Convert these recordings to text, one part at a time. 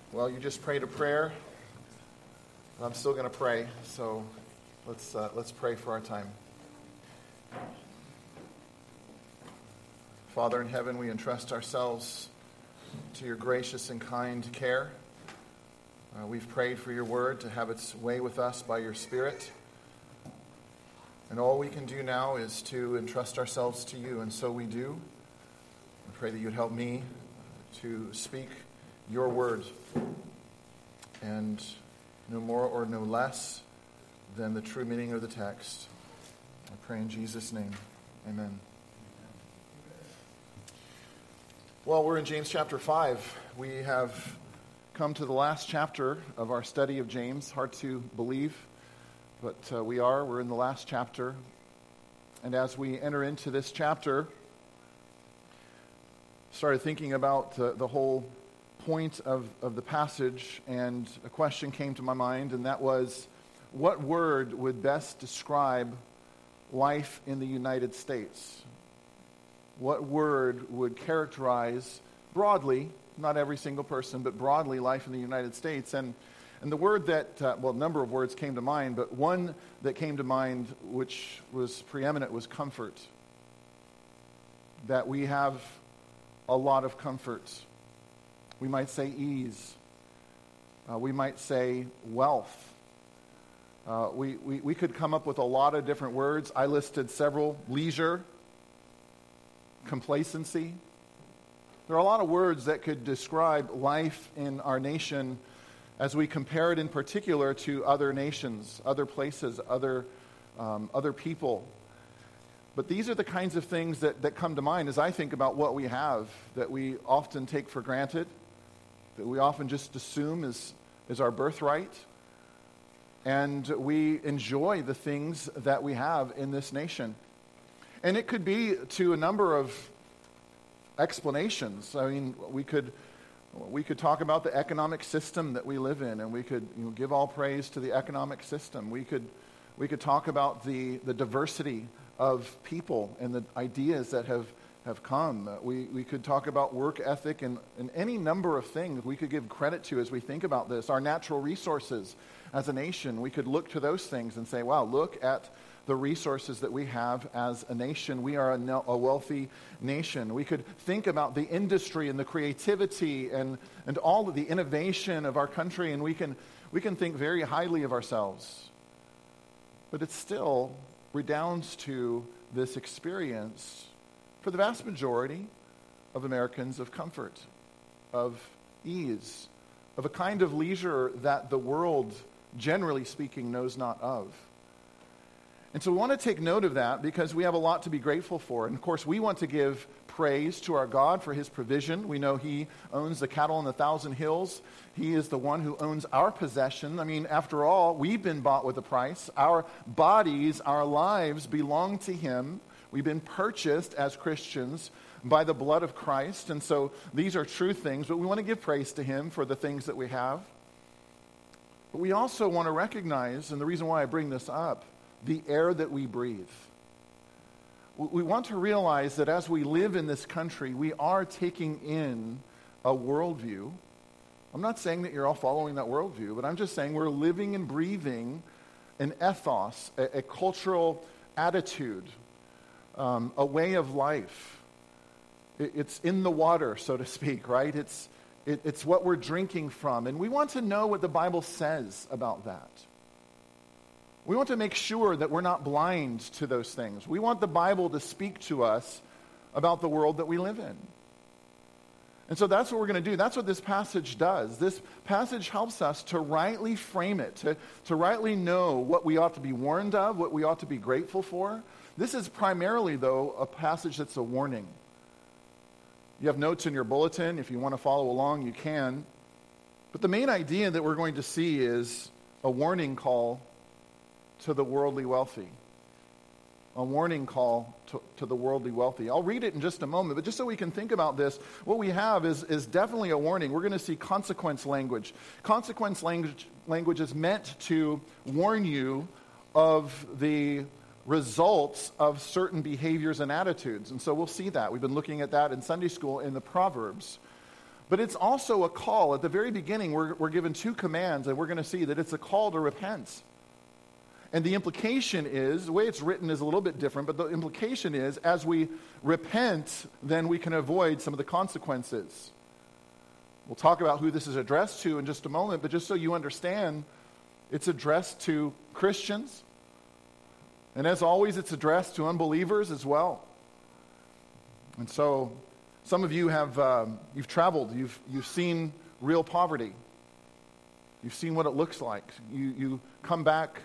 Well, you just prayed a prayer. I'm still going to pray, so let's pray for our time. Father in heaven, we entrust ourselves to your gracious and kind care. We've prayed for your word to have its way with us by your Spirit. And all we can do now is to entrust ourselves to you, and so we do. I pray that you'd help me to speak your word, and no more or no less than the true meaning of the text. I pray in Jesus' name. Amen. Well, we're in James chapter 5. We have come to the last chapter of our study of James. Hard to believe, but we're in the last chapter. And as we enter into this chapter, started thinking about the whole point of the passage, and a question came to my mind, and that was, what word would best describe life in the United States? What word would characterize broadly, not every single person, but broadly life in the United States? And the word that, a number of words came to mind, but one that came to mind which was preeminent was comfort. That we have a lot of comfort. We might say ease. We might say wealth. We could come up with a lot of different words. I listed several. Leisure, complacency. There are a lot of words that could describe life in our nation as we compare it in particular to other nations, other places, other people. But these are the kinds of things that come to mind as I think about what we have, that we often take for granted, that we often just assume is our birthright. And we enjoy the things that we have in this nation. And it could be to a number of explanations. I mean, we could talk about the economic system that we live in, and we could give all praise to the economic system. We could talk about the diversity of people and the ideas that have come. We could talk about work ethic and any number of things we could give credit to as we think about this. Our natural resources as a nation, we could look to those things and say, wow, look at the resources that we have as a nation. We are a wealthy nation. We could think about the industry and the creativity and all of the innovation of our country, and we can think very highly of ourselves. But it still redounds to this experience for the vast majority of Americans of comfort, of ease, of a kind of leisure that the world, generally speaking, knows not of. And so we want to take note of that because we have a lot to be grateful for. And of course, we want to give praise to our God for his provision. We know he owns the cattle on 1,000 hills. He is the one who owns our possession. I mean, after all, we've been bought with a price. Our bodies, our lives belong to him. We've been purchased as Christians by the blood of Christ. And so these are true things, but we want to give praise to him for the things that we have. But we also want to recognize, and the reason why I bring this up, the air that we breathe. We want to realize that as we live in this country, we are taking in a worldview. I'm not saying that you're all following that worldview, but I'm just saying we're living and breathing an ethos, a cultural attitude, a way of life. It's in the water, so to speak, right? It's what we're drinking from. And we want to know what the Bible says about that. We want to make sure that we're not blind to those things. We want the Bible to speak to us about the world that we live in. And so that's what we're going to do. That's what this passage does. This passage helps us to rightly frame it, to rightly know what we ought to be warned of, what we ought to be grateful for. This is primarily, though, a passage that's a warning. You have notes in your bulletin. If you want to follow along, you can. But the main idea that we're going to see is a warning call to the worldly wealthy. A warning call to the worldly wealthy. I'll read it in just a moment, but just so we can think about this, what we have is definitely a warning. We're going to see consequence language. Consequence language is meant to warn you of the results of certain behaviors and attitudes. And so we'll see that. We've been looking at that in Sunday school in the Proverbs. But it's also a call. At the very beginning, we're given two commands, and we're going to see that it's a call to repent. And the implication is, the way it's written is a little bit different, but the implication is, as we repent, then we can avoid some of the consequences. We'll talk about who this is addressed to in just a moment, but just so you understand, it's addressed to Christians. And as always, it's addressed to unbelievers as well. And so, some of you have, you've traveled, you've seen real poverty. You've seen what it looks like. You come back,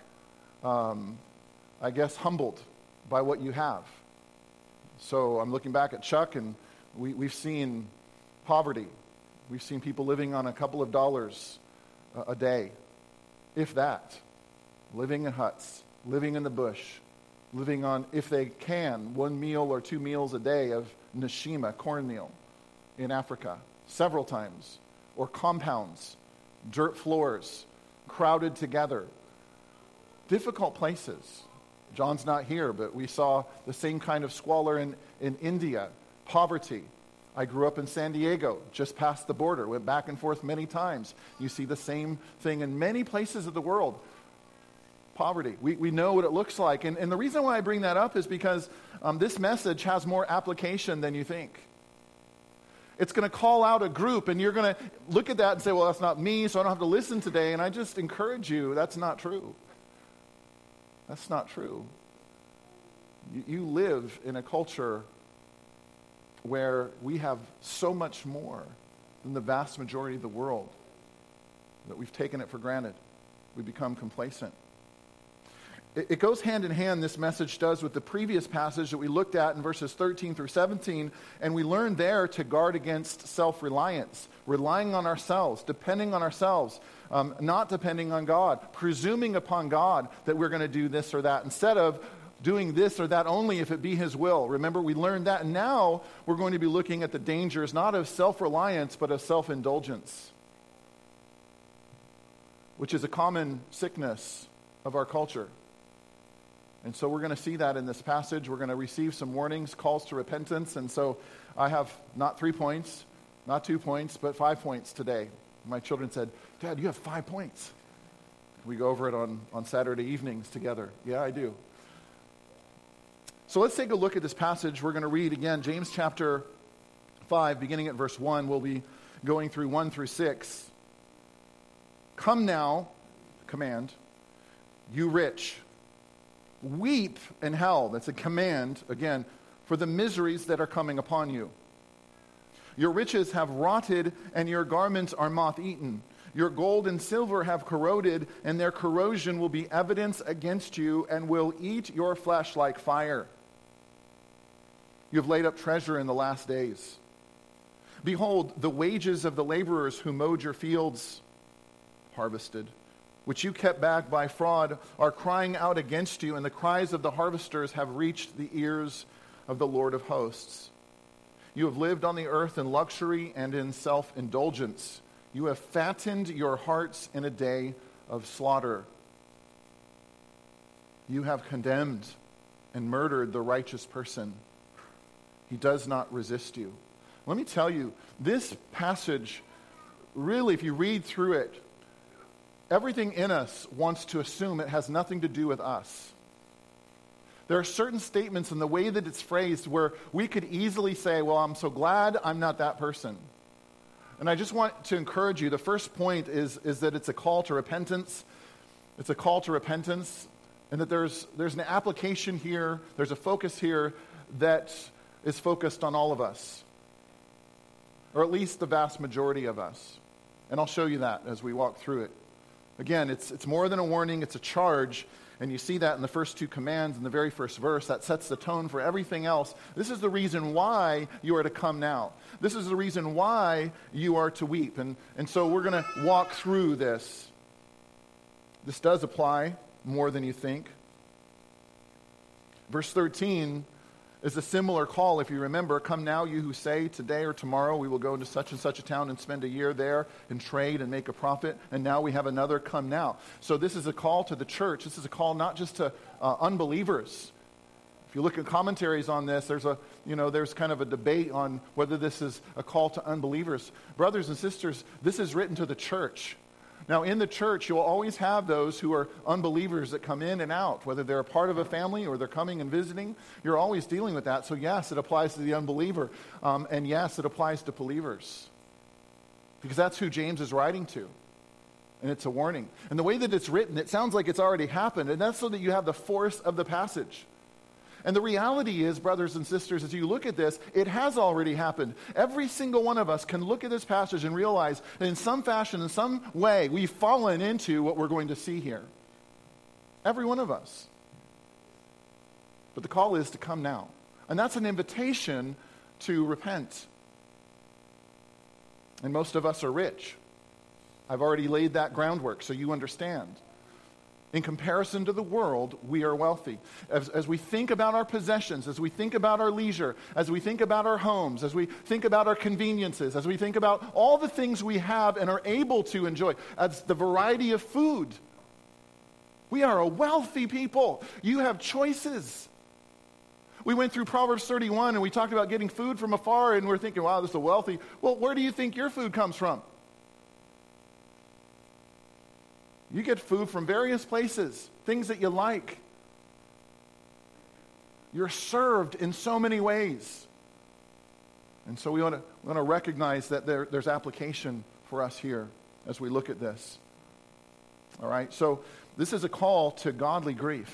I guess, humbled by what you have. So I'm looking back at Chuck, and we've seen poverty. We've seen people living on a couple of dollars a day, if that. Living in huts, living in the bush, living on, if they can, 1 meal or 2 meals a day of nashima, cornmeal, in Africa, several times. Or compounds, dirt floors, crowded together. Difficult places. John's not here, but we saw the same kind of squalor in India, poverty. I grew up in San Diego, just past the border, went back and forth many times. You see the same thing in many places of the world. Poverty. We know what it looks like. And the reason why I bring that up is because this message has more application than you think. It's going to call out a group, and you're going to look at that and say, well, that's not me, so I don't have to listen today. And I just encourage you, that's not true. That's not true. You live in a culture where we have so much more than the vast majority of the world that we've taken it for granted. We become complacent. It goes hand in hand, this message does, with the previous passage that we looked at in verses 13 through 17, and we learned there to guard against self-reliance, relying on ourselves, depending on ourselves, not depending on God, presuming upon God that we're going to do this or that, instead of doing this or that only if it be His will. Remember, we learned that, and now we're going to be looking at the dangers, not of self-reliance, but of self-indulgence, which is a common sickness of our culture. And so we're going to see that in this passage. We're going to receive some warnings, calls to repentance. And so I have not 3 points, not 2 points, but 5 points today. My children said, Dad, you have 5 points. We go over it on Saturday evenings together. Yeah, I do. So let's take a look at this passage. We're going to read again James chapter 5, beginning at verse 1. We'll be going through 1 through 6. Come now, command, you rich, weep in hell. That's a command, again, for the miseries that are coming upon you. Your riches have rotted, and your garments are moth-eaten. Your gold and silver have corroded, and their corrosion will be evidence against you and will eat your flesh like fire. You have laid up treasure in the last days. Behold, the wages of the laborers who mowed your fields, harvested, which you kept back by fraud, are crying out against you, and the cries of the harvesters have reached the ears of the Lord of hosts. You have lived on the earth in luxury and in self-indulgence. You have fattened your hearts in a day of slaughter. You have condemned and murdered the righteous person. He does not resist you. Let me tell you, this passage, really, if you read through it, everything in us wants to assume it has nothing to do with us. There are certain statements in the way that it's phrased where we could easily say, well, I'm so glad I'm not that person. And I just want to encourage you, the first point is that it's a call to repentance. It's a call to repentance, and that there's an application here, there's a focus here that is focused on all of us, or at least the vast majority of us. And I'll show you that as we walk through it. Again, it's more than a warning, it's a charge, and you see that in the first 2 commands in the very first verse. That sets the tone for everything else. This is the reason why you are to come now. This is the reason why you are to weep. And so we're going to walk through this. This does apply more than you think. Verse 13 is a similar call, if you remember. Come now, you who say, today or tomorrow we will go into such and such a town and spend a year there and trade and make a profit. And now we have another come now. So this is a call to the church. This is a call not just to unbelievers. If you look at commentaries on this, there's kind of a debate on whether this is a call to unbelievers. Brothers and sisters, this is written to the church. Now, in the church, you'll always have those who are unbelievers that come in and out, whether they're a part of a family or they're coming and visiting. You're always dealing with that. So yes, it applies to the unbeliever. And yes, it applies to believers. Because that's who James is writing to. And it's a warning. And the way that it's written, it sounds like it's already happened. And that's so that you have the force of the passage. And the reality is, brothers and sisters, as you look at this, it has already happened. Every single one of us can look at this passage and realize that in some fashion, in some way, we've fallen into what we're going to see here. Every one of us. But the call is to come now. And that's an invitation to repent. And most of us are rich. I've already laid that groundwork so you understand. In comparison to the world, we are wealthy. As we think about our possessions, as we think about our leisure, as we think about our homes, as we think about our conveniences, as we think about all the things we have and are able to enjoy, as the variety of food, we are a wealthy people. You have choices. We went through Proverbs 31 and we talked about getting food from afar and we're thinking, wow, this is wealthy. Well, where do you think your food comes from? You get food from various places, things that you like. You're served in so many ways. And so we want to recognize that there's application for us here as we look at this. All right, so this is a call to godly grief.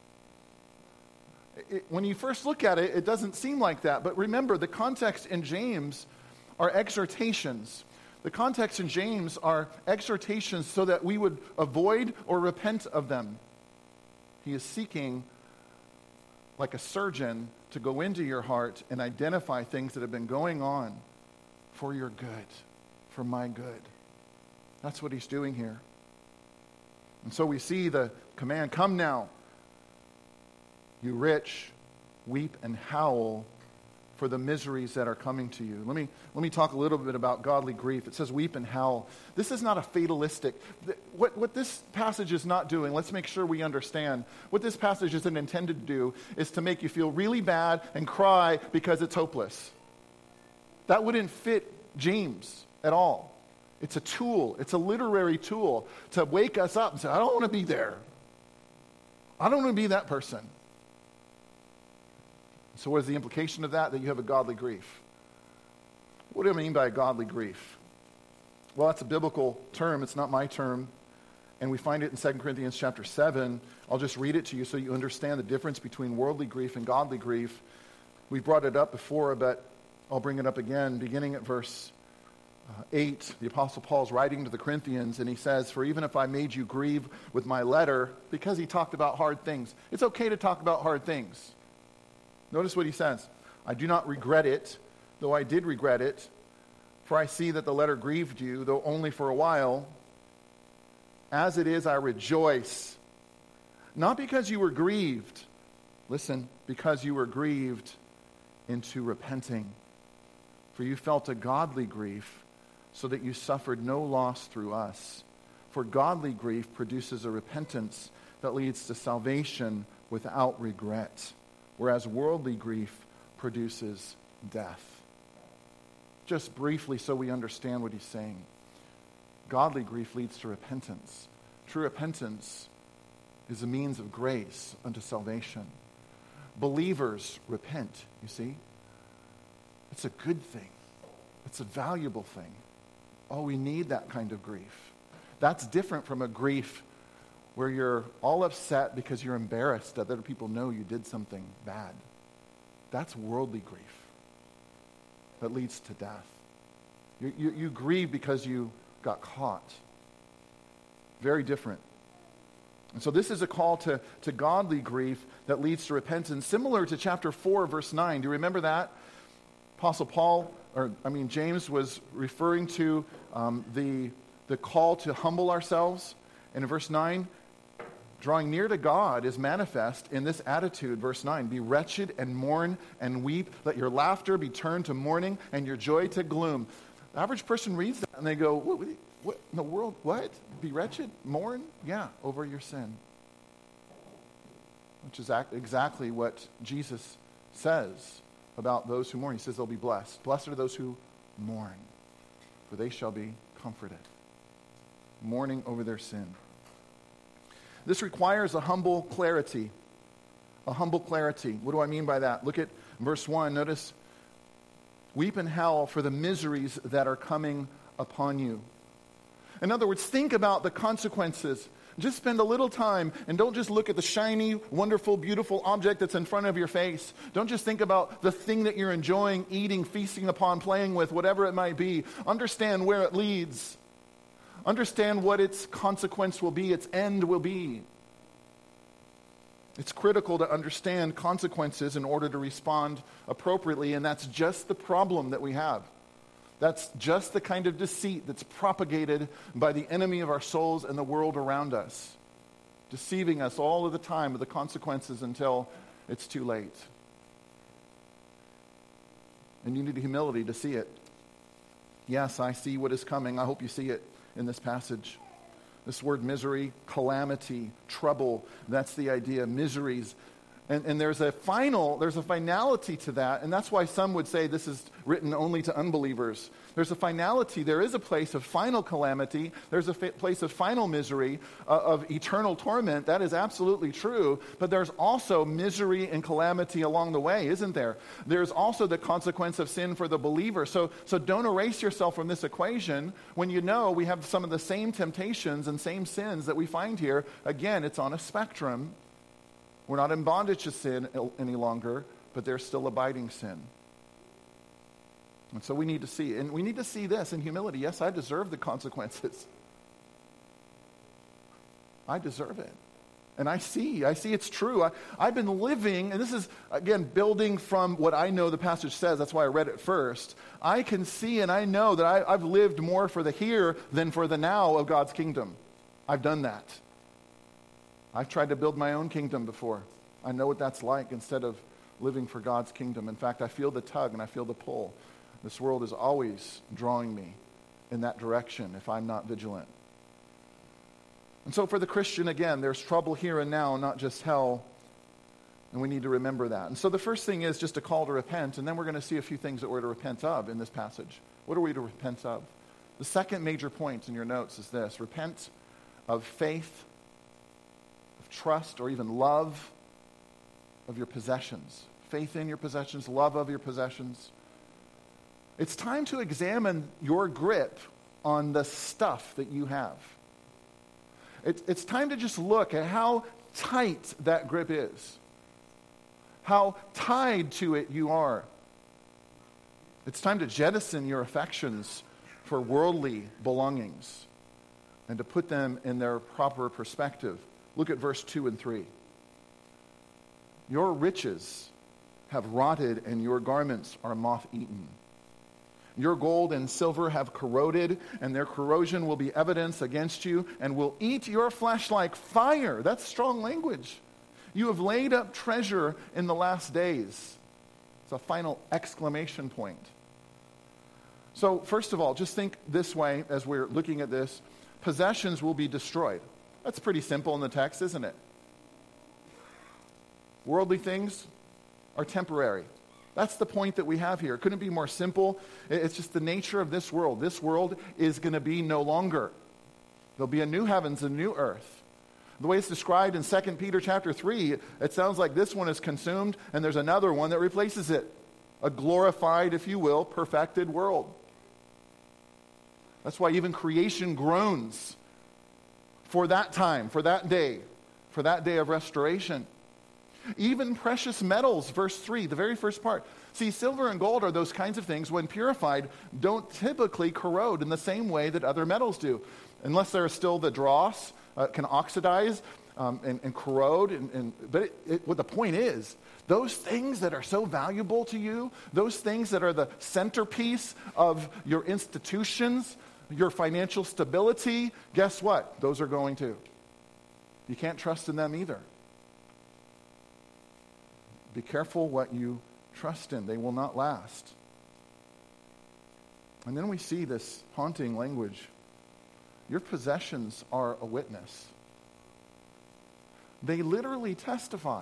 When you first look at it, it doesn't seem like that. But remember, the context in James are exhortations. The context in James are exhortations so that we would avoid or repent of them. He is seeking, like a surgeon, to go into your heart and identify things that have been going on for your good, for my good. That's what he's doing here. And so we see the command, come now, you rich, weep and howl for the miseries that are coming to you. Let me talk a little bit about godly grief. It says weep and howl. This is not a fatalistic. What this passage is not doing, let's make sure we understand. What this passage isn't intended to do is to make you feel really bad and cry because it's hopeless. That wouldn't fit James at all. It's a tool. It's a literary tool to wake us up and say, I don't want to be there. I don't want to be that person. So what is the implication of that? That you have a godly grief. What do I mean by a godly grief? Well, that's a biblical term. It's not my term. And we find it in 2 Corinthians chapter 7. I'll just read it to you so you understand the difference between worldly grief and godly grief. We brought it up before, but I'll bring it up again. Beginning at verse 8, the Apostle Paul is writing to the Corinthians, and he says, for even if I made you grieve with my letter, because he talked about hard things. It's okay to talk about hard things. Notice what he says. I do not regret it, though I did regret it, for I see that the letter grieved you, though only for a while. As it is, I rejoice. Not because you were grieved, listen, because you were grieved into repenting. For you felt a godly grief, so that you suffered no loss through us. For godly grief produces a repentance that leads to salvation without regret, whereas worldly grief produces death. Just briefly so we understand what he's saying. Godly grief leads to repentance. True repentance is a means of grace unto salvation. Believers repent, you see. It's a good thing. It's a valuable thing. Oh, we need that kind of grief. That's different from a grief where you're all upset because you're embarrassed that other people know you did something bad. That's worldly grief that leads to death. You grieve because you got caught. Very different. And so this is a call to godly grief that leads to repentance, similar to chapter 4, verse 9. Do you remember that? James was referring to the call to humble ourselves. And in verse 9, drawing near to God is manifest in this attitude, verse 9, be wretched and mourn and weep. Let your laughter be turned to mourning and your joy to gloom. The average person reads that and they go, what in the world? What? Be wretched? Mourn? Yeah, over your sin. which is exactly what Jesus says about those who mourn. He says they'll be blessed. Blessed are those who mourn, for they shall be comforted. Mourning over their sin. This requires a humble clarity. A humble clarity. What do I mean by that? Look at verse 1. Notice, weep and howl for the miseries that are coming upon you. In other words, think about the consequences. Just spend a little time and don't just look at the shiny, wonderful, beautiful object that's in front of your face. Don't just think about the thing that you're enjoying, eating, feasting upon, playing with, whatever it might be. Understand where it leads. Understand what its consequence will be, its end will be. It's critical to understand consequences in order to respond appropriately, and that's just the problem that we have. That's just the kind of deceit that's propagated by the enemy of our souls and the world around us, deceiving us all of the time with the consequences until it's too late. And you need humility to see it. Yes, I see what is coming. I hope you see it in this passage. This word misery, calamity, trouble, that's the idea, miseries. And there's a finality to that, and that's why some would say this is written only to unbelievers. There's a finality. There is a place of final calamity. There's a place of final misery, of eternal torment. That is absolutely true. But there's also misery and calamity along the way, isn't there? There's also the consequence of sin for the believer. So don't erase yourself from this equation when you know we have some of the same temptations and same sins that we find here. Again, it's on a spectrum. We're not in bondage to sin any longer, but there's still abiding sin. And so we need to see, and we need to see this in humility. Yes, I deserve the consequences. I deserve it. And I see it's true. I've been living, and this is, again, building from what I know the passage says. That's why I read it first. I can see and I know that I've lived more for the here than for the now of God's kingdom. I've done that. I've tried to build my own kingdom before. I know what that's like instead of living for God's kingdom. In fact, I feel the tug and I feel the pull. This world is always drawing me in that direction if I'm not vigilant. And so for the Christian, again, there's trouble here and now, not just hell. And we need to remember that. And so the first thing is just a call to repent, and then we're going to see a few things that we're to repent of in this passage. What are we to repent of? The second major point in your notes is this: repent of faith, trust, or even love of your possessions. Faith in your possessions, love of your possessions. It's time to examine your grip on the stuff that you have. It's time to just look at how tight that grip is. How tied to it you are. It's time to jettison your affections for worldly belongings and to put them in their proper perspective. Look at verse 2 and 3. Your riches have rotted, and your garments are moth-eaten. Your gold and silver have corroded, and their corrosion will be evidence against you, and will eat your flesh like fire. That's strong language. You have laid up treasure in the last days. It's a final exclamation point. So, first of all, just think this way as we're looking at this. Possessions will be destroyed. That's pretty simple in the text, isn't it? Worldly things are temporary. That's the point that we have here. It couldn't be more simple. It's just the nature of this world. This world is going to be no longer. There'll be a new heavens and a new earth. The way it's described in 2 Peter chapter 3, it sounds like this one is consumed and there's another one that replaces it. A glorified, if you will, perfected world. That's why even creation groans for that time, for that day of restoration. Even precious metals, verse 3, the very first part. See, silver and gold are those kinds of things, when purified, don't typically corrode in the same way that other metals do. Unless there is still the dross, can oxidize and corrode. But what the point is, those things that are so valuable to you, those things that are the centerpiece of your institutions, your financial stability, guess what? Those are going to. You can't trust in them either. Be careful what you trust in. They will not last. And then we see this haunting language. Your possessions are a witness. they literally testify.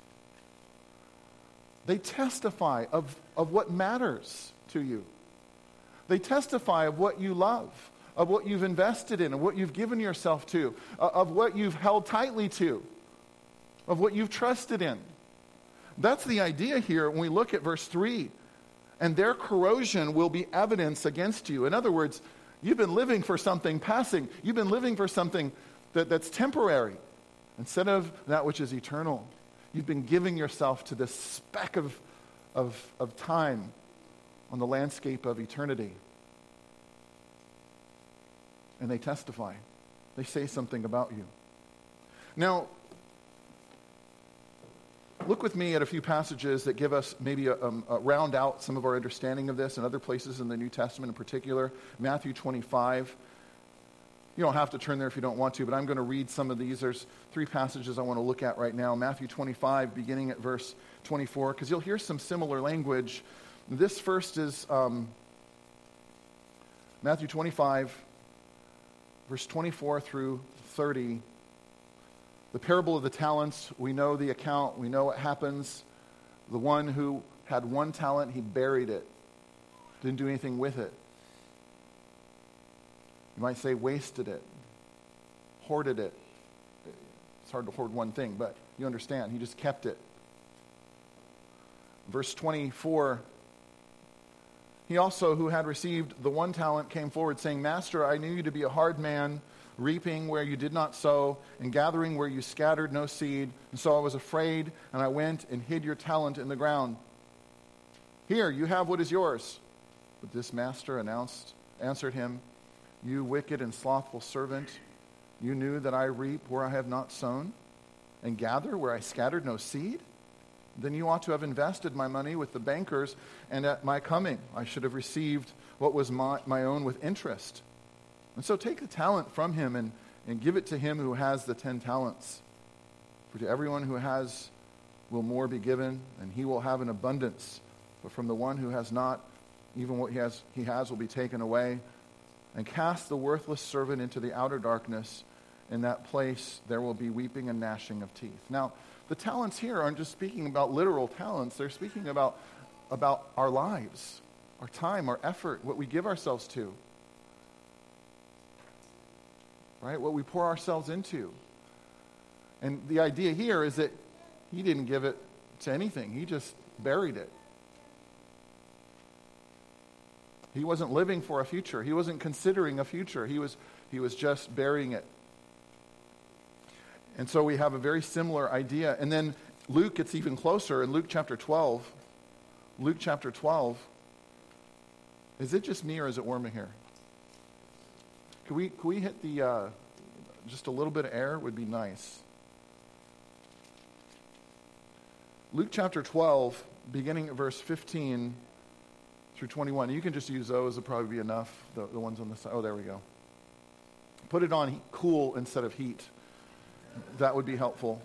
They testify of what matters to you. They testify of what you love, of what you've invested in, of what you've given yourself to, of what you've held tightly to, of what you've trusted in. That's the idea here when we look at verse 3. And their corrosion will be evidence against you. In other words, you've been living for something passing. You've been living for something that's temporary instead of that which is eternal. You've been giving yourself to this speck of time on the landscape of eternity. And they testify. They say something about you. Now, look with me at a few passages that give us maybe a round out some of our understanding of this, and other places in the New Testament in particular. Matthew 25. You don't have to turn there if you don't want to, but I'm going to read some of these. There's 3 passages I want to look at right now. Matthew 25, beginning at verse 24, because you'll hear some similar language. This first is Matthew 25, verse 24 through 30. The parable of the talents, we know the account, we know what happens. The one who had 1 talent, he buried it. Didn't do anything with it. You might say wasted it, hoarded it. It's hard to hoard one thing, but you understand. He just kept it. Verse 24, he also, who had received the 1 talent, came forward saying, Master, I knew you to be a hard man, reaping where you did not sow, and gathering where you scattered no seed. And so I was afraid, and I went and hid your talent in the ground. Here, you have what is yours. But this master answered him, You wicked and slothful servant, you knew that I reap where I have not sown, and gather where I scattered no seed? Then you ought to have invested my money with the bankers, and at my coming I should have received what was my own with interest. And so take the talent from him and give it to him who has the 10 talents. For to everyone who has will more be given, and he will have an abundance. But from the one who has not, even what he has will be taken away. And cast the worthless servant into the outer darkness. In that place there will be weeping and gnashing of teeth. Now, the talents here aren't just speaking about literal talents. They're speaking about our lives, our time, our effort, what we give ourselves to. Right? What we pour ourselves into. And the idea here is that he didn't give it to anything. He just buried it. He wasn't living for a future. He wasn't considering a future. He was just burying it. And so we have a very similar idea. And then Luke gets even closer in Luke chapter 12. Luke chapter 12. Is it just me or is it warm in here? Can we hit the, just a little bit of air would be nice. Luke chapter 12, beginning at verse 15 through 21. You can just use those, it'll probably be enough, the ones on the side. Oh, there we go. Put it on cool instead of heat. That would be helpful.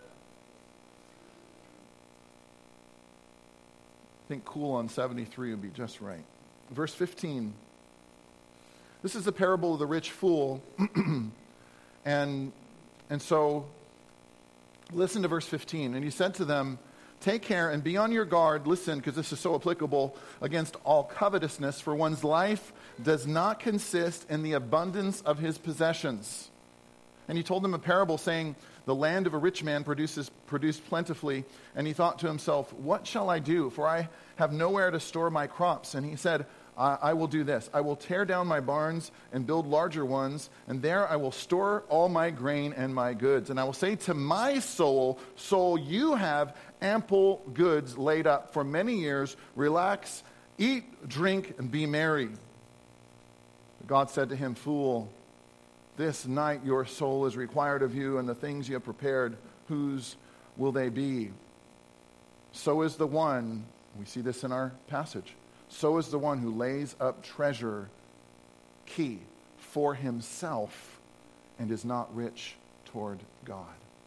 I think cool on 73 would be just right. Verse 15. This is the parable of the rich fool. and so, listen to verse 15. And he said to them, Take care and be on your guard, listen, because this is so applicable, against all covetousness, for one's life does not consist in the abundance of his possessions. And he told them a parable, saying, The land of a rich man produced plentifully, and he thought to himself, What shall I do? For I have nowhere to store my crops. And he said, I will do this. I will tear down my barns and build larger ones, and there I will store all my grain and my goods. And I will say to my soul, Soul, you have ample goods laid up for many years. Relax, eat, drink, and be merry. God said to him, Fool, this night your soul is required of you, and the things you have prepared, whose will they be? So is the one, we see this in our passage, so is the one who lays up treasure, key, for himself, and is not rich toward God.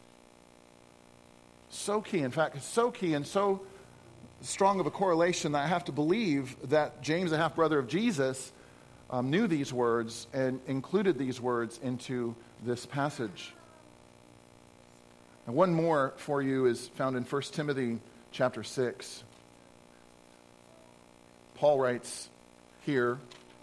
So key. In fact, it's so key and so strong of a correlation that I have to believe that James, the half-brother of Jesus, knew these words and included these words into this passage. And one more for you is found in 1 Timothy chapter 6. Paul writes here,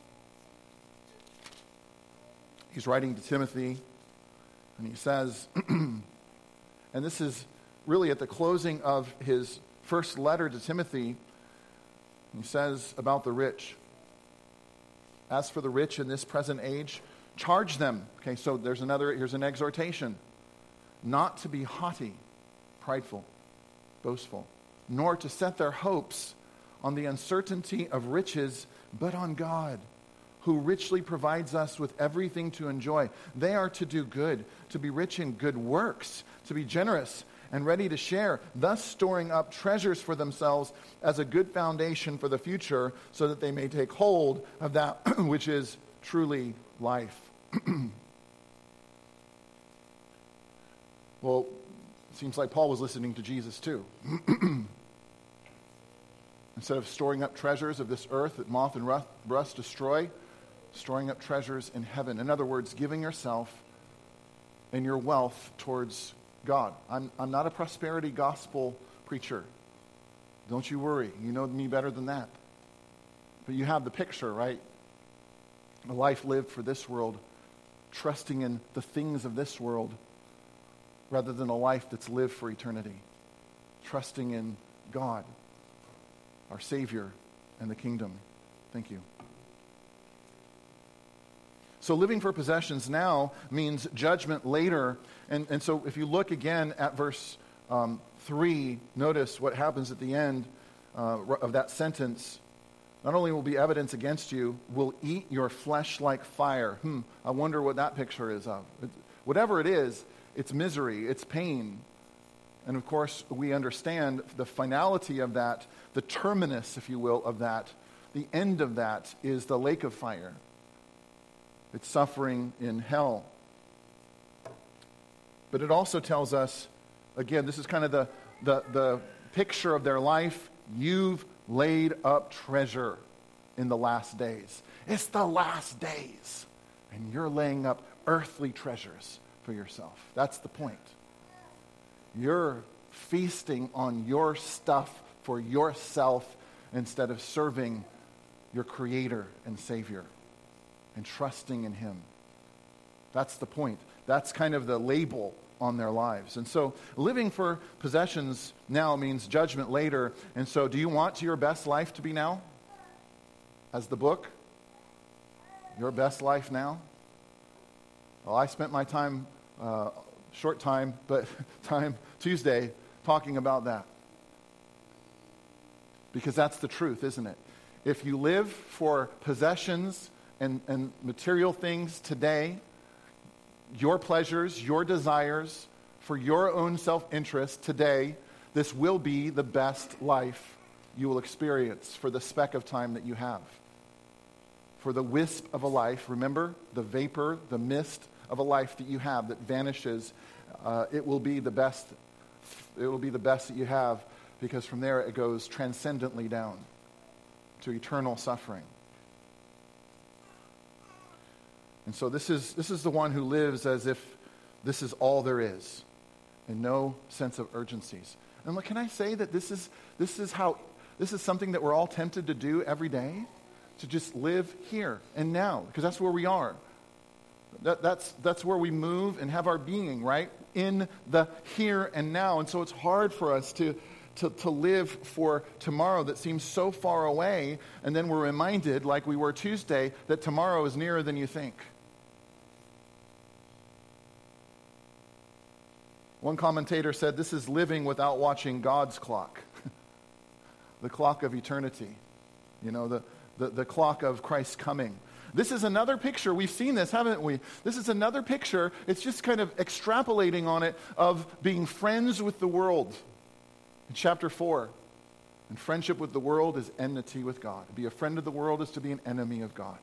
he's writing to Timothy, and he says, and this is really at the closing of his first letter to Timothy, he says about the rich. As for the rich in this present age, charge them. Okay, so here's an exhortation. Not to be haughty, prideful, boastful, nor to set their hopes on the uncertainty of riches, but on God, who richly provides us with everything to enjoy. They are to do good, to be rich in good works, to be generous and ready to share, thus storing up treasures for themselves as a good foundation for the future, so that they may take hold of that which is truly life. Well, it seems like Paul was listening to Jesus too. Instead of storing up treasures of this earth that moth and rust destroy, storing up treasures in heaven. In other words, giving yourself and your wealth towards God. I'm not a prosperity gospel preacher. Don't you worry. You know me better than that. But you have the picture, right? A life lived for this world, trusting in the things of this world, rather than a life that's lived for eternity, trusting in God, our Savior, and the kingdom. Thank you. So living for possessions now means judgment later. And so if you look again at verse 3, notice what happens at the end of that sentence. Not only will be evidence against you, will eat your flesh like fire. I wonder what that picture is of. Whatever it is, it's misery, it's pain. And of course, we understand the finality of that, the terminus, if you will, of that. The end of that is the lake of fire. It's suffering in hell. But it also tells us, again, this is kind of the picture of their life. You've laid up treasure in the last days. It's the last days. And you're laying up earthly treasures for yourself. That's the point. You're feasting on your stuff for yourself instead of serving your Creator and Savior and trusting in Him. That's the point. That's kind of the label on their lives. And so living for possessions now means judgment later. And so do you want your best life to be now? As the book? Your best life now? Well, I spent my time, Tuesday, talking about that. Because that's the truth, isn't it? If you live for possessions and material things today, your pleasures, your desires, for your own self-interest today, this will be the best life you will experience for the speck of time that you have. For the wisp of a life, remember, the vapor, the mist of a life that you have that vanishes, it will be the best. It will be the best that you have, because from there it goes transcendently down to eternal suffering. And so this is the one who lives as if this is all there is, and no sense of urgencies. And look, can I say that this is something that we're all tempted to do every day, to just live here and now, because that's where we are. That's where we move and have our being, right? In the here and now. And so it's hard for us to live for tomorrow that seems so far away, and then we're reminded, like we were Tuesday, that tomorrow is nearer than you think. One commentator said, this is living without watching God's clock. The clock of eternity. You know, the clock of Christ's coming. This is another picture. We've seen this, haven't we? This is another picture. It's just kind of extrapolating on it of being friends with the world. In chapter 4, and friendship with the world is enmity with God. To be a friend of the world is to be an enemy of God.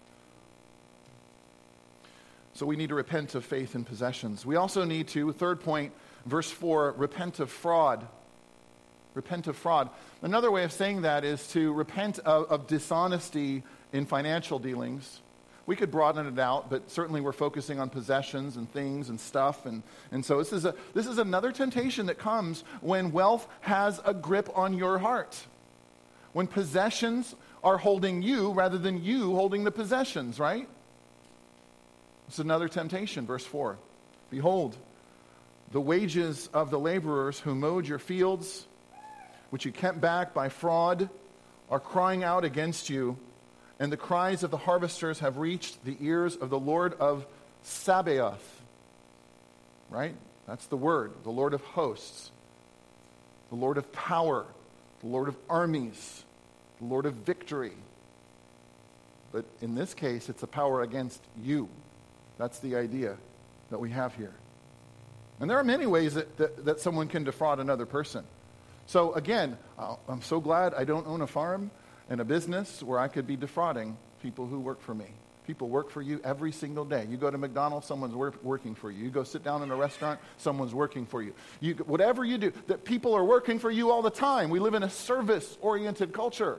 So we need to repent of faith in possessions. We also need to, third point, verse 4, repent of fraud. Repent of fraud. Another way of saying that is to repent of dishonesty in financial dealings. We could broaden it out, but certainly we're focusing on possessions and things and stuff. And so this is another temptation that comes when wealth has a grip on your heart. When possessions are holding you rather than you holding the possessions, right? It's another temptation, verse 4. Behold, the wages of the laborers who mowed your fields, which you kept back by fraud, are crying out against you, and the cries of the harvesters have reached the ears of the Lord of Sabaoth. Right? That's the word, the Lord of hosts, the Lord of power, the Lord of armies, the Lord of victory. But in this case, it's a power against you. That's the idea that we have here. And there are many ways that someone can defraud another person. So again, I'm so glad I don't own a farm and a business where I could be defrauding people who work for me. People work for you every single day. You go to McDonald's, someone's working for you. You go sit down in a restaurant, someone's working for you. Whatever you do, that people are working for you all the time. We live in a service-oriented culture.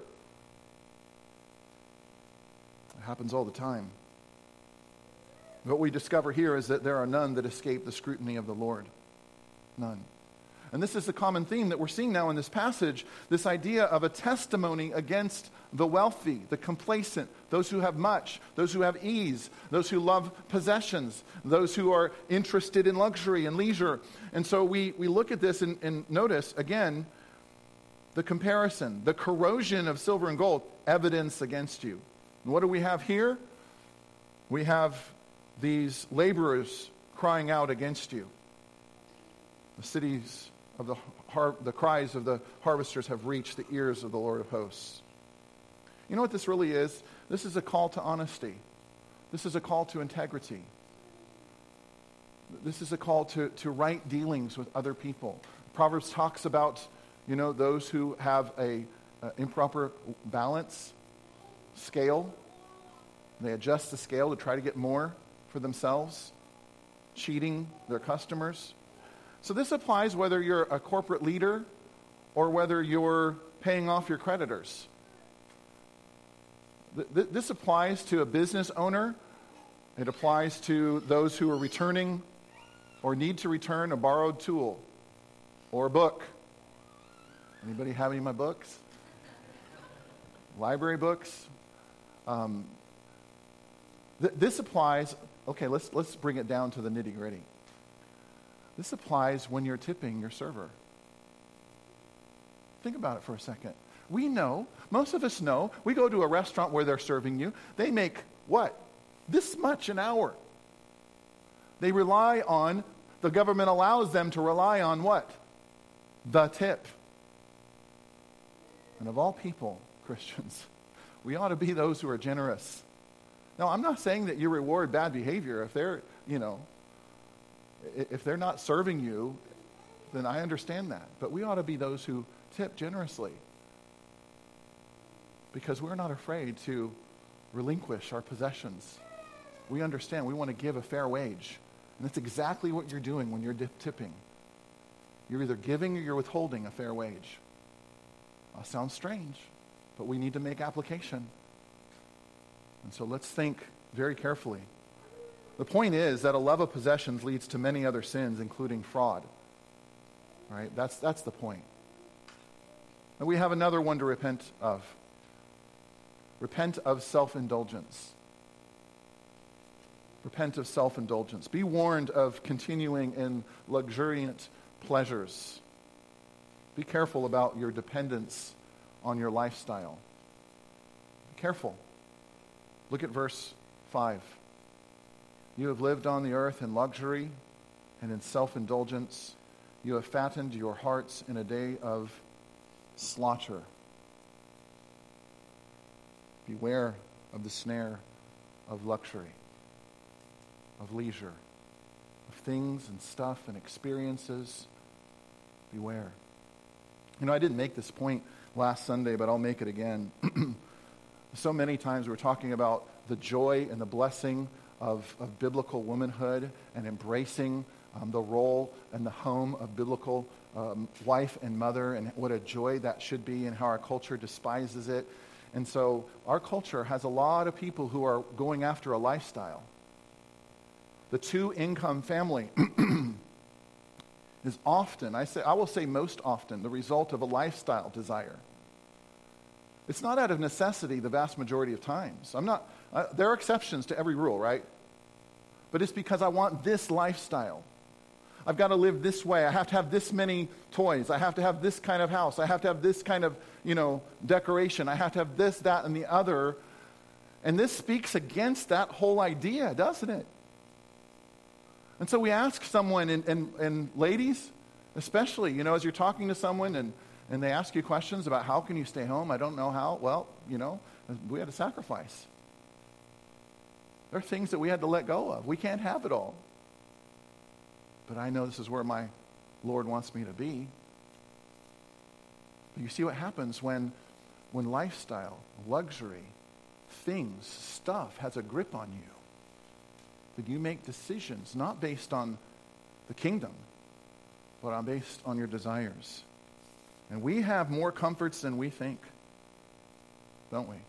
It happens all the time. What we discover here is that there are none that escape the scrutiny of the Lord. None. And this is the common theme that we're seeing now in this passage, this idea of a testimony against the wealthy, the complacent, those who have much, those who have ease, those who love possessions, those who are interested in luxury and leisure. And so we look at this and notice, again, the comparison, the corrosion of silver and gold, evidence against you. And what do we have here? We have these laborers crying out against you. The cities of the cries of the harvesters have reached the ears of the Lord of hosts. You know what this really is? This is a call to honesty. This is a call to integrity. This is a call to right dealings with other people. Proverbs talks about, those who have a improper balance scale. They adjust the scale to try to get more for themselves, cheating their customers. So this applies whether you're a corporate leader or whether you're paying off your creditors. This applies to a business owner. It applies to those who are returning or need to return a borrowed tool or a book. Anybody have any of my books? Library books? This applies, okay, let's bring it down to the nitty-gritty. This applies when you're tipping your server. Think about it for a second. We know, most of us know, we go to a restaurant where they're serving you. They make what? This much an hour. They rely on, the government allows them to rely on what? The tip. And of all people, Christians, we ought to be those who are generous. Now, I'm not saying that you reward bad behavior. If they're, if they're not serving you, then I understand that. But we ought to be those who tip generously, because we're not afraid to relinquish our possessions. We understand we want to give a fair wage. And that's exactly what you're doing when you're tipping. You're either giving or you're withholding a fair wage. Sounds strange, but we need to make application. And so let's think very carefully. The point is that a love of possessions leads to many other sins, including fraud. All right? That's the point. And we have another one to repent of. Repent of self-indulgence. Repent of self-indulgence. Be warned of continuing in luxuriant pleasures. Be careful about your dependence on your lifestyle. Be careful. Look at verse 5. You have lived on the earth in luxury and in self-indulgence. You have fattened your hearts in a day of slaughter. Beware of the snare of luxury, of leisure, of things and stuff and experiences. Beware. I didn't make this point last Sunday, but I'll make it again. So many times we're talking about the joy and the blessing of biblical womanhood and embracing the role and the home of biblical wife and mother, and what a joy that should be, and how our culture despises it. And so our culture has a lot of people who are going after a lifestyle. The two-income family is often, I will say most often, the result of a lifestyle desire. It's not out of necessity the vast majority of times. There are exceptions to every rule, right? But it's because I want this lifestyle. I've got to live this way. I have to have this many toys. I have to have this kind of house. I have to have this kind of, decoration. I have to have this, that, and the other. And this speaks against that whole idea, doesn't it? And so we ask someone, and ladies, especially, as you're talking to someone and they ask you questions about how can you stay home? I don't know how. Well, we had to sacrifice. There are things that we had to let go of. We can't have it all. But I know this is where my Lord wants me to be. But you see what happens when lifestyle, luxury, things, stuff has a grip on you. That you make decisions not based on the kingdom, but based on your desires. And we have more comforts than we think, don't we?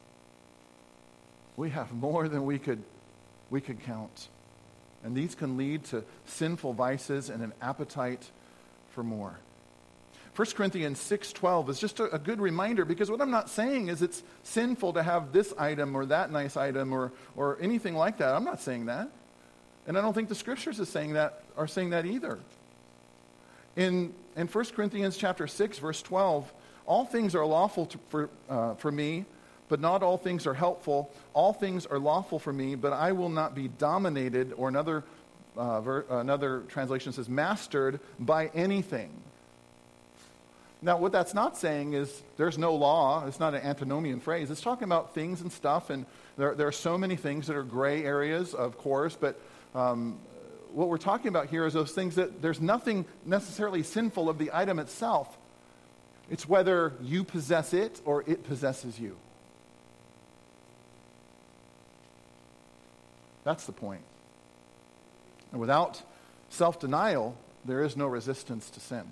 We have more than we could count. And these can lead to sinful vices and an appetite for more. 1 Corinthians 6:12 is just a good reminder, because what I'm not saying is it's sinful to have this item or that nice item or anything like that. I'm not saying that. And I don't think the scriptures are saying that either. In 1 Corinthians chapter 6, verse 12, all things are lawful for me, but not all things are helpful. All things are lawful for me, but I will not be dominated, or another translation says mastered by anything. Now, what that's not saying is there's no law. It's not an antinomian phrase. It's talking about things and stuff, and there are so many things that are gray areas, of course, but what we're talking about here is those things that there's nothing necessarily sinful of the item itself. It's whether you possess it or it possesses you. That's the point. And without self-denial, there is no resistance to sin.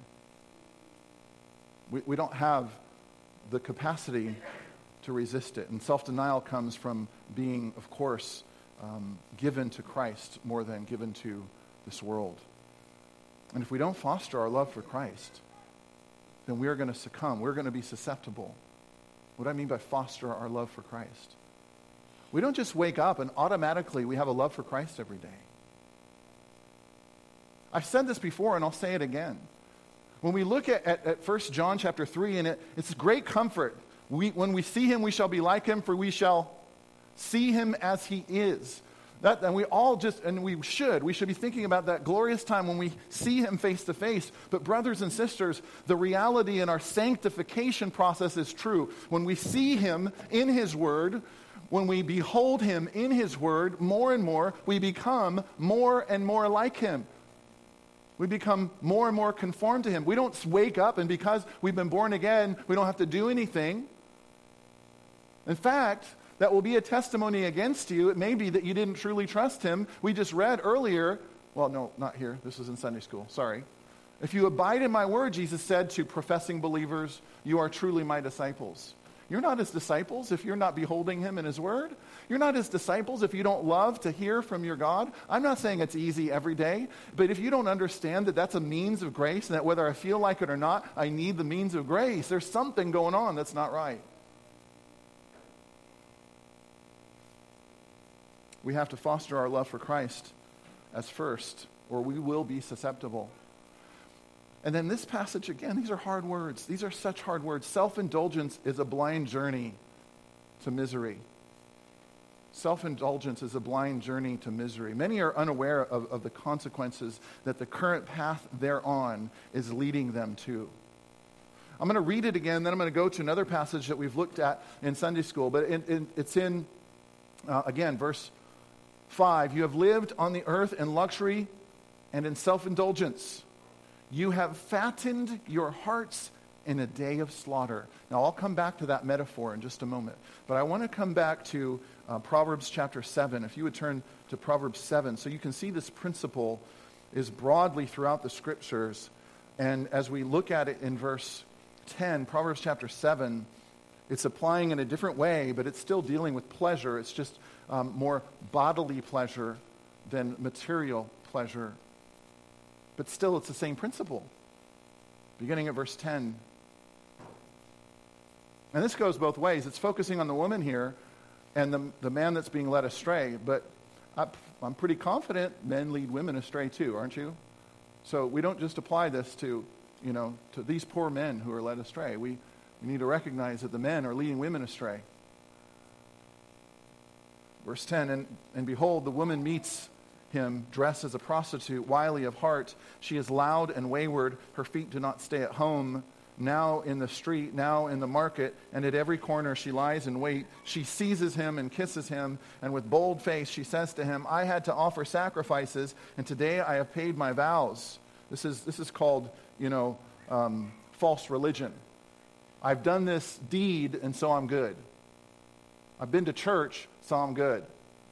We don't have the capacity to resist it. And self-denial comes from being, of course, given to Christ more than given to this world. And if we don't foster our love for Christ, then we are going to succumb. We're going to be susceptible. What I mean by foster our love for Christ. We don't just wake up and automatically we have a love for Christ every day. I've said this before and I'll say it again. When we look at 1 John chapter 3, and it's great comfort. When we see him, we shall be like him, for we shall see him as he is. And we should be thinking about that glorious time when we see him face to face. But brothers and sisters, the reality in our sanctification process is true. When we see him in his word, when we behold him in his word more and more, we become more and more like him. We become more and more conformed to him. We don't wake up and because we've been born again, we don't have to do anything. In fact, that will be a testimony against you. It may be that you didn't truly trust him. We just read earlier, well, no, not here. This was in Sunday school. Sorry. If you abide in my word, Jesus said to professing believers, you are truly my disciples. You're not his disciples if you're not beholding him in his word. You're not his disciples if you don't love to hear from your God. I'm not saying it's easy every day, but if you don't understand that that's a means of grace and that whether I feel like it or not, I need the means of grace, there's something going on that's not right. We have to foster our love for Christ as first, or we will be susceptible. And then this passage, again, these are hard words. These are such hard words. Self-indulgence is a blind journey to misery. Self-indulgence is a blind journey to misery. Many are unaware of the consequences that the current path they're on is leading them to. I'm going to read it again, then I'm going to go to another passage that we've looked at in Sunday school. But it's in, again, verse 5. You have lived on the earth in luxury and in self-indulgence. You have fattened your hearts in a day of slaughter. Now, I'll come back to that metaphor in just a moment. But I want to come back to Proverbs chapter 7. If you would turn to Proverbs 7. So you can see this principle is broadly throughout the scriptures. And as we look at it in verse 10, Proverbs chapter 7, It's applying in a different way, but it's still dealing with pleasure. It's just more bodily pleasure than material pleasure. But still, it's the same principle. Beginning at verse 10. And this goes both ways. It's focusing on the woman here and the man that's being led astray. But I'm pretty confident men lead women astray too, aren't you? So we don't just apply this to these poor men who are led astray. We need to recognize that the men are leading women astray. Verse 10, and behold, the woman meets him dressed as a prostitute, wily of heart. She is loud and wayward. Her feet do not stay at home. Now in the street, now in the market, and at every corner she lies in wait. She seizes him and kisses him, and with bold face she says to him, I had to offer sacrifices, and today I have paid my vows. This is called, false religion. I've done this deed, and so I'm good. I've been to church, so I'm good.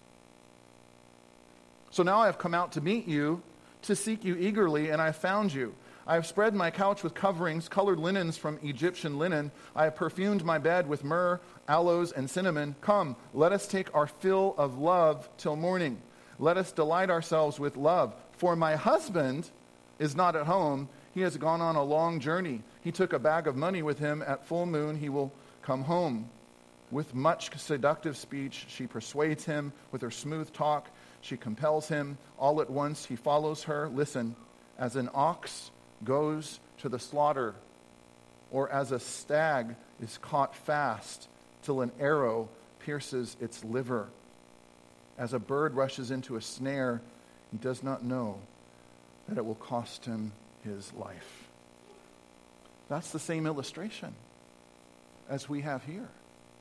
So now I have come out to meet you, to seek you eagerly, and I have found you. I have spread my couch with coverings, colored linens from Egyptian linen. I have perfumed my bed with myrrh, aloes, and cinnamon. Come, let us take our fill of love till morning. Let us delight ourselves with love. For my husband is not at home. He has gone on a long journey. He took a bag of money with him. At full moon he will come home. With much seductive speech, she persuades him. With her smooth talk, she compels him. All at once he follows her. Listen, as an ox goes to the slaughter, or as a stag is caught fast till an arrow pierces its liver. As a bird rushes into a snare, he does not know that it will cost him his life. That's the same illustration as we have here.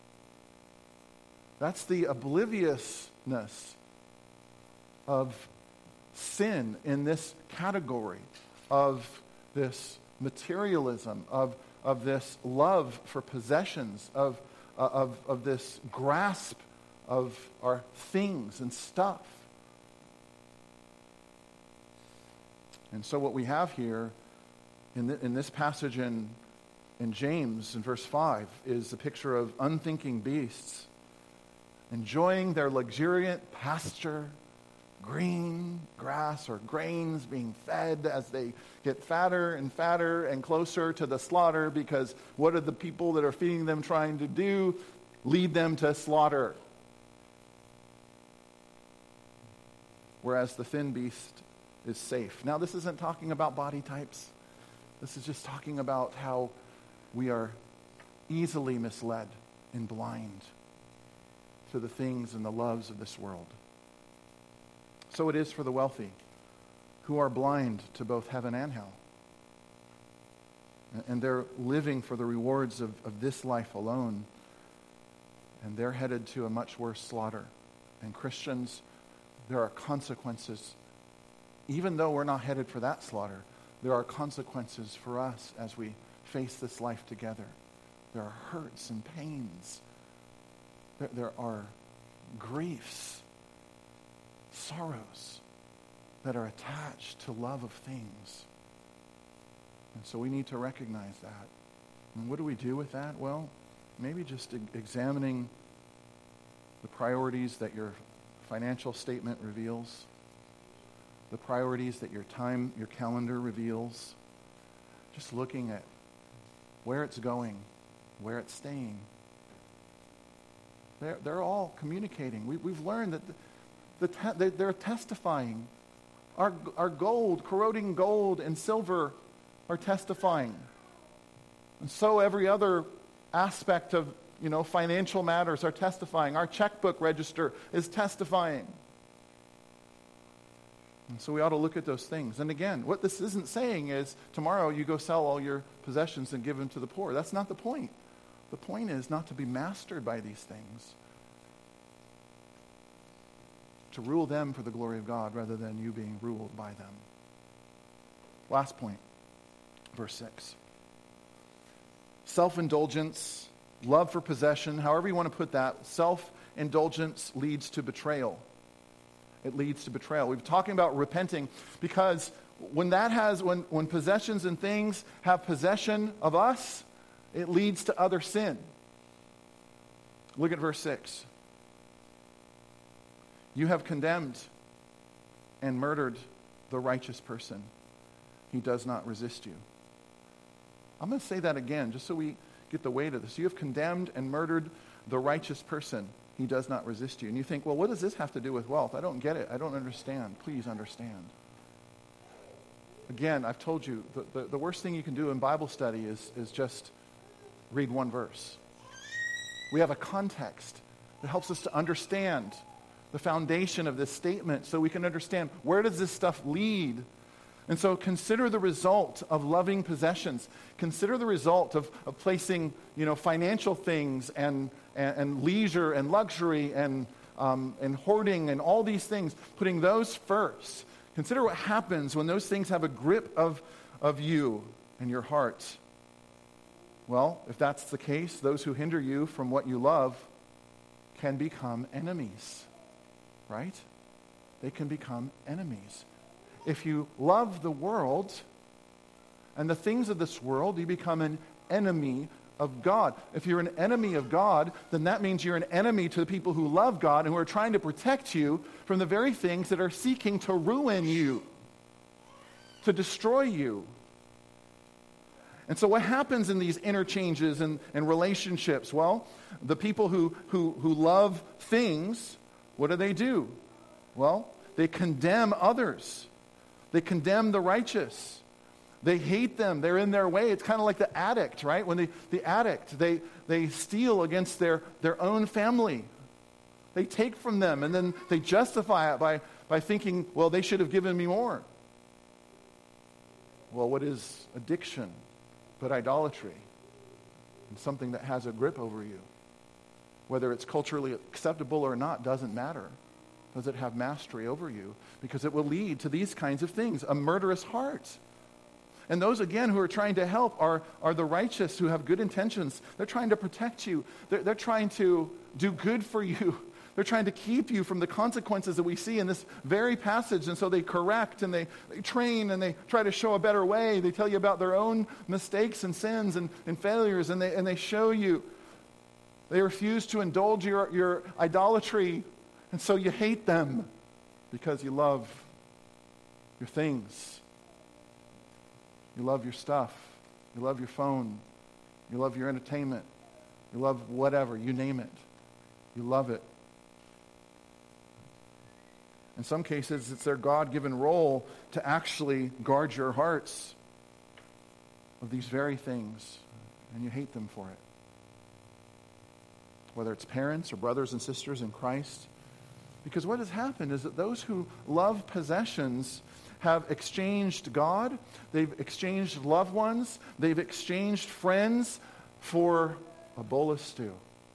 That's the obliviousness of sin in this category of this materialism, of this love for possessions, of this grasp of our things and stuff. And so what we have here in this passage in James in verse 5 is the picture of unthinking beasts enjoying their luxuriant pasture, green grass or grains being fed as they get fatter and closer to the slaughter, because what are the people that are feeding them trying to do? Lead them to slaughter. Whereas the thin beast is safe. Now, this isn't talking about body types. This is just talking about how we are easily misled and blind to the things and the loves of this world. So it is for the wealthy, who are blind to both heaven and hell. And they're living for the rewards of this life alone. And they're headed to a much worse slaughter. And Christians, there are consequences. Even though we're not headed for that slaughter, there are consequences for us as we face this life together. There are hurts and pains. There are griefs, sorrows that are attached to love of things. And so we need to recognize that. And what do we do with that? Well, maybe just examining the priorities that your financial statement reveals, the priorities that your calendar reveals, just looking at where it's going, where it's staying. They're all communicating. We've learned that they're testifying. Our gold, corroding gold and silver are testifying. And so every other aspect of, financial matters are testifying. Our checkbook register is testifying. And so we ought to look at those things. And again, what this isn't saying is tomorrow you go sell all your possessions and give them to the poor. That's not the point. The point is not to be mastered by these things, to rule them for the glory of God rather than you being ruled by them. Last point, verse 6. Self-indulgence, love for possession, however you want to put that, self-indulgence leads to betrayal. It leads to betrayal. We've been talking about repenting because when possessions and things have possession of us, it leads to other sin. Look at verse 6. You have condemned and murdered the righteous person. He does not resist you. I'm going to say that again, just so we get the weight of this. You have condemned and murdered the righteous person. He does not resist you. And you think, well, what does this have to do with wealth? I don't get it. I don't understand. Please understand. Again, I've told you, the worst thing you can do in Bible study is just read one verse. We have a context that helps us to understand the foundation of this statement so we can understand where does this stuff lead. And so consider the result of loving possessions. Consider the result of placing, financial things and leisure and luxury and hoarding and all these things, putting those first. Consider what happens when those things have a grip of you and your heart. Well, if that's the case, those who hinder you from what you love can become enemies, right? They can become enemies. If you love the world and the things of this world, you become an enemy of God. If you're an enemy of God, then that means you're an enemy to the people who love God and who are trying to protect you from the very things that are seeking to ruin you, to destroy you. And so what happens in these interchanges and relationships? Well, the people who love things, what do? Well, they condemn others. They condemn the righteous. They hate them. They're in their way. It's kind of like the addict, right? When the addict, they steal against their own family. They take from them, and then they justify it by thinking, well, they should have given me more. Well, what is addiction but idolatry? And something that has a grip over you. Whether it's culturally acceptable or not doesn't matter. Does it have mastery over you? Because it will lead to these kinds of things, a murderous heart. And those, again, who are trying to help are the righteous who have good intentions. They're trying to protect you. They're trying to do good for you. They're trying to keep you from the consequences that we see in this very passage. And so they correct and they train and they try to show a better way. They tell you about their own mistakes and sins and failures, and they show you. They refuse to indulge your idolatry. And so you hate them because you love your things. You love your stuff. You love your phone. You love your entertainment. You love whatever. You name it. You love it. In some cases, it's their God-given role to actually guard your hearts of these very things, and you hate them for it. Whether it's parents or brothers and sisters in Christ. Because what has happened is that those who love possessions have exchanged God, they've exchanged loved ones, they've exchanged friends for a bowl of stew,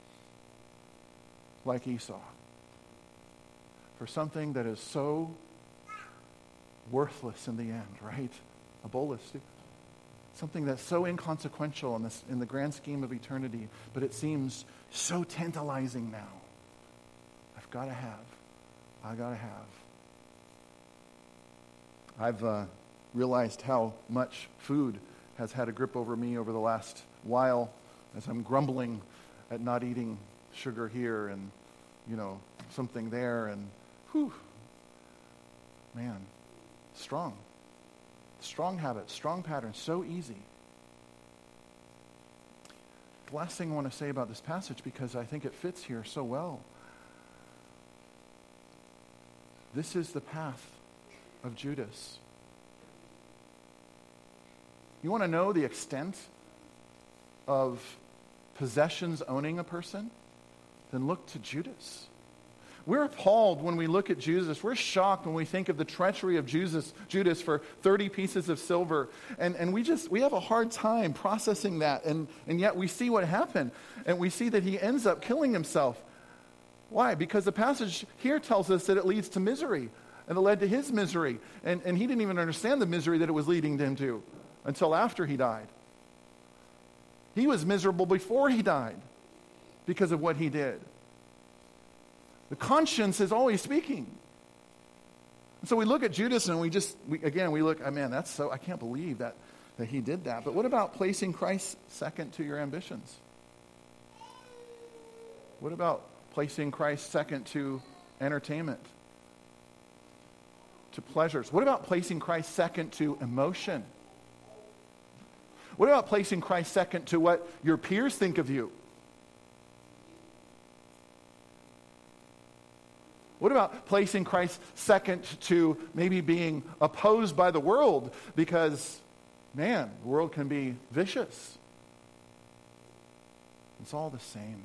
like Esau. For something that is so worthless in the end, right? A bowl of stew. Something that's so inconsequential in the grand scheme of eternity, but it seems so tantalizing now. I've got to have. I've realized how much food has had a grip over me over the last while as I'm grumbling at not eating sugar here and, something there. And, man, strong. Strong habits, strong patterns, so easy. The last thing I want to say about this passage, because I think it fits here so well. This is the path of Judas. You want to know the extent of possessions owning a person? Then look to Judas. We're appalled when we look at Judas. We're shocked when we think of the treachery of Judas for 30 pieces of silver. And we have a hard time processing that. And yet we see what happened. And we see that he ends up killing himself. Why? Because the passage here tells us that it leads to misery. And it led to his misery. And he didn't even understand the misery that it was leading him to until after he died. He was miserable before he died because of what he did. The conscience is always speaking. And so we look at Judas and we look, man, that's so, I can't believe that he did that. But what about placing Christ second to your ambitions? What about placing Christ second to entertainment, to pleasures? What about placing Christ second to emotion? What about placing Christ second to what your peers think of you? What about placing Christ second to maybe being opposed by the world? Because, man, the world can be vicious. It's all the same.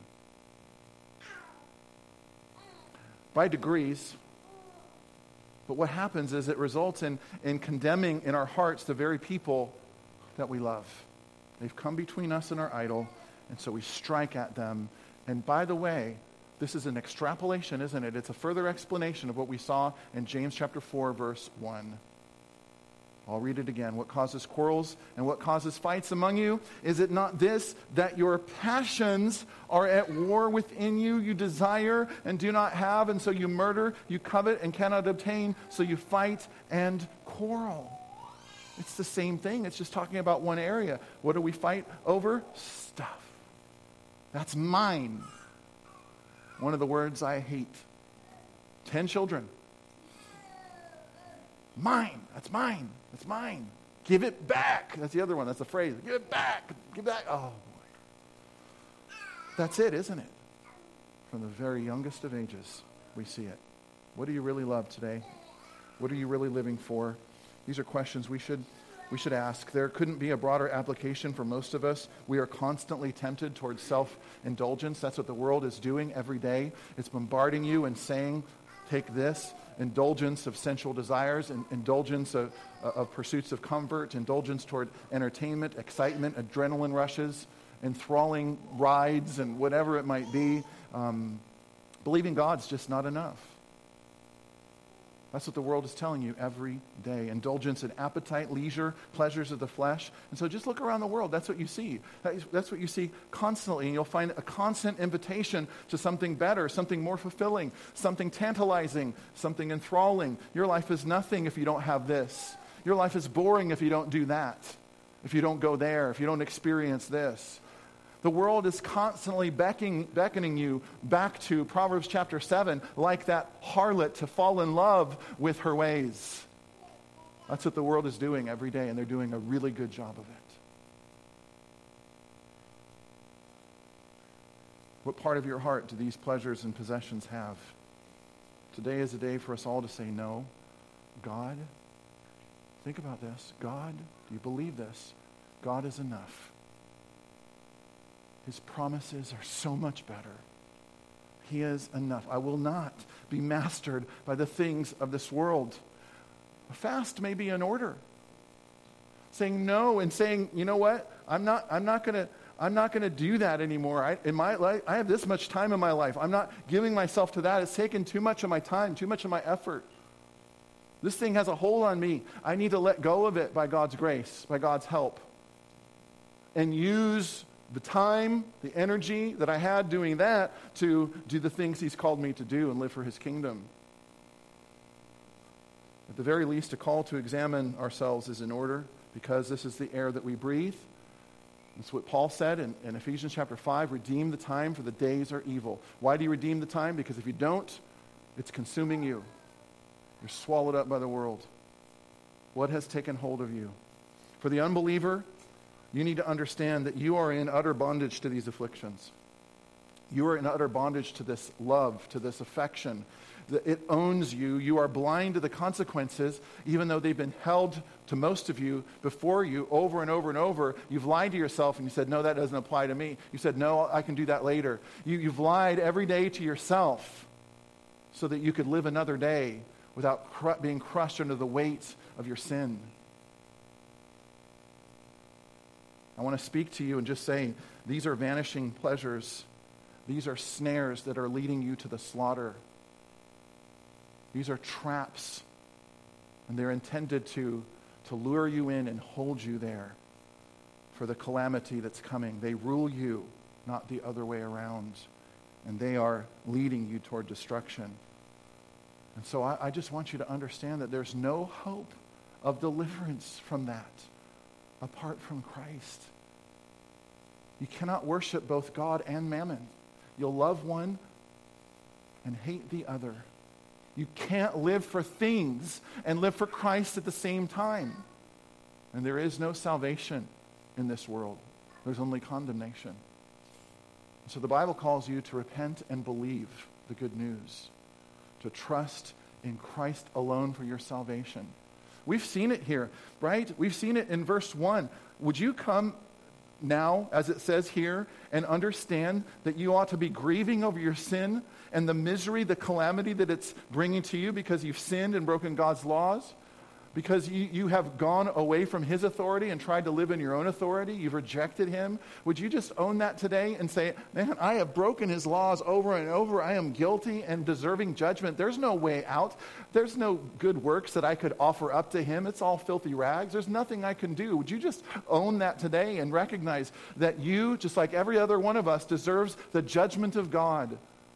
By degrees. But what happens is it results in condemning in our hearts the very people that we love. They've come between us and our idol, and so we strike at them. And by the way, this is an extrapolation, isn't it? It's a further explanation of what we saw in James chapter 4, verse 1. I'll read it again. What causes quarrels and what causes fights among you? Is it not this, that your passions are at war within you? You desire and do not have, and so you murder. You covet and cannot obtain, so you fight and quarrel. It's the same thing. It's just talking about one area. What do we fight over? Stuff. That's mine. One of the words I hate. 10 children. Mine. That's mine. That's mine. Give it back. That's the other one. That's the phrase. Give it back. Give it back. Oh, boy. That's it, isn't it? From the very youngest of ages, we see it. What do you really love today? What are you really living for? These are questions we should ask. There couldn't be a broader application for most of us. We are constantly tempted towards self-indulgence. That's what the world is doing every day. It's bombarding you and saying, take this. Indulgence of sensual desires, and indulgence of pursuits of comfort, indulgence toward entertainment, excitement, adrenaline rushes, enthralling rides, and whatever it might be. Believing God's just not enough. That's what the world is telling you every day. Indulgence in appetite, leisure, pleasures of the flesh. And so just look around the world. That's what you see. That's what you see constantly. And you'll find a constant invitation to something better, something more fulfilling, something tantalizing, something enthralling. Your life is nothing if you don't have this. Your life is boring if you don't do that, if you don't go there, if you don't experience this. The world is constantly beckoning you back to Proverbs chapter 7, like that harlot, to fall in love with her ways. That's what the world is doing every day, and they're doing a really good job of it. What part of your heart do these pleasures and possessions have? Today is a day for us all to say no. God, think about this. God, do you believe this? God is enough. His promises are so much better. He is enough. I will not be mastered by the things of this world. A fast may be in order. Saying no and saying, you know what? I'm not going to do that anymore. In my life, I have this much time in my life. I'm not giving myself to that. It's taken too much of my time, too much of my effort. This thing has a hold on me. I need to let go of it by God's grace, by God's help, and use the time, the energy that I had doing that to do the things He's called me to do and live for His kingdom. At the very least, a call to examine ourselves is in order, because this is the air that we breathe. That's what Paul said in Ephesians chapter 5, redeem the time, for the days are evil. Why do you redeem the time? Because if you don't, it's consuming you. You're swallowed up by the world. What has taken hold of you? For the unbeliever, you need to understand that you are in utter bondage to these afflictions. You are in utter bondage to this love, to this affection. It owns you. You are blind to the consequences, even though they've been held to most of you before you over and over and over. You've lied to yourself and you said, no, that doesn't apply to me. You said, no, I can do that later. You've lied every day to yourself so that you could live another day without being crushed under the weight of your sin. I want to speak to you and just say, these are vanishing pleasures. These are snares that are leading you to the slaughter. These are traps, and they're intended to lure you in and hold you there for the calamity that's coming. They rule you, not the other way around, and they are leading you toward destruction. And so I just want you to understand that there's no hope of deliverance from that apart from Christ. You cannot worship both God and mammon. You'll love one and hate the other. You can't live for things and live for Christ at the same time. And there is no salvation in this world. There's only condemnation. So the Bible calls you to repent and believe the good news, to trust in Christ alone for your salvation. We've seen it here, right? We've seen it in verse 1. Would you come now, as it says here, and understand that you ought to be grieving over your sin and the misery, the calamity that it's bringing to you because you've sinned and broken God's laws? Because you have gone away from his authority and tried to live in your own authority. You've rejected him. Would you just own that today and say, man, I have broken his laws over and over. I am guilty and deserving judgment. There's no way out. There's no good works that I could offer up to him. It's all filthy rags. There's nothing I can do. Would you just own that today and recognize that you, just like every other one of us, deserves the judgment of God?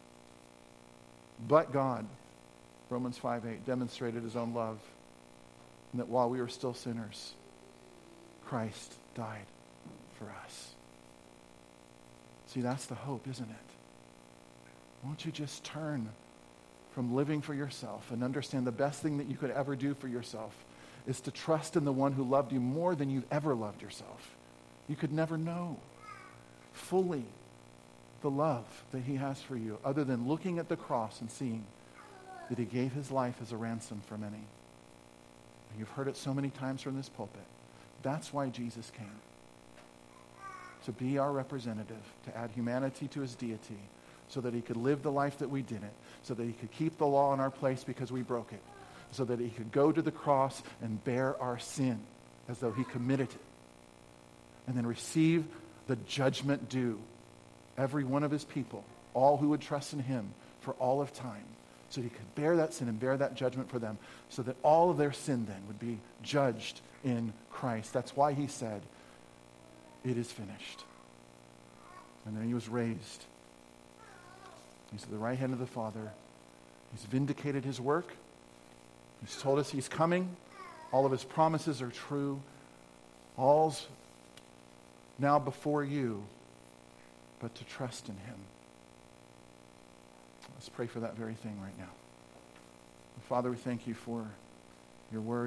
But God, Romans 5:8, demonstrated his own love. And that while we were still sinners, Christ died for us. See, that's the hope, isn't it? Won't you just turn from living for yourself and understand the best thing that you could ever do for yourself is to trust in the one who loved you more than you've ever loved yourself. You could never know fully the love that he has for you other than looking at the cross and seeing that he gave his life as a ransom for many. You've heard it so many times from this pulpit. That's why Jesus came. To be our representative, to add humanity to his deity, so that he could live the life that we didn't, so that he could keep the law in our place because we broke it, so that he could go to the cross and bear our sin as though he committed it, and then receive the judgment due every one of his people, all who would trust in him for all of time. So he could bear that sin and bear that judgment for them so that all of their sin then would be judged in Christ. That's why he said, it is finished. And then he was raised. He's at the right hand of the Father. He's vindicated his work. He's told us he's coming. All of his promises are true. All's now before you, but to trust in him. Let's pray for that very thing right now. Father, we thank you for your word.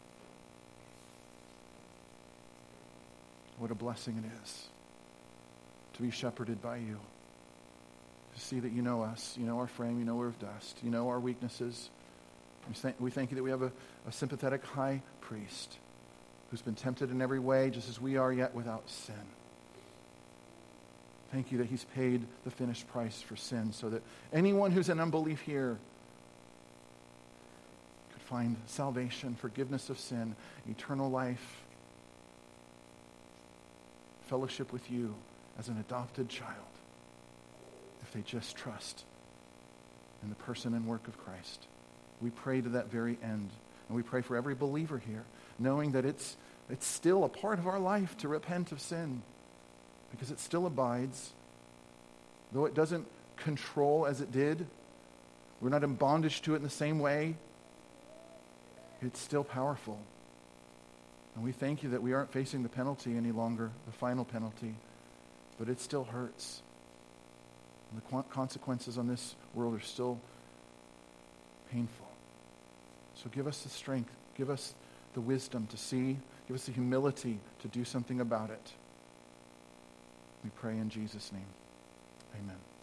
What a blessing it is to be shepherded by you. To see that you know us, you know our frame, you know we're of dust, you know our weaknesses. We thank you that we have a sympathetic high priest who's been tempted in every way just as we are, yet without sin. Thank you that he's paid the finished price for sin so that anyone who's in unbelief here could find salvation, forgiveness of sin, eternal life, fellowship with you as an adopted child if they just trust in the person and work of Christ. We pray to that very end. And we pray for every believer here, knowing that it's still a part of our life to repent of sin. Because it still abides. Though it doesn't control as it did, we're not in bondage to it in the same way, it's still powerful. And we thank you that we aren't facing the penalty any longer, the final penalty, but it still hurts. And the consequences on this world are still painful. So give us the strength, give us the wisdom to see, give us the humility to do something about it. We pray in Jesus' name. Amen.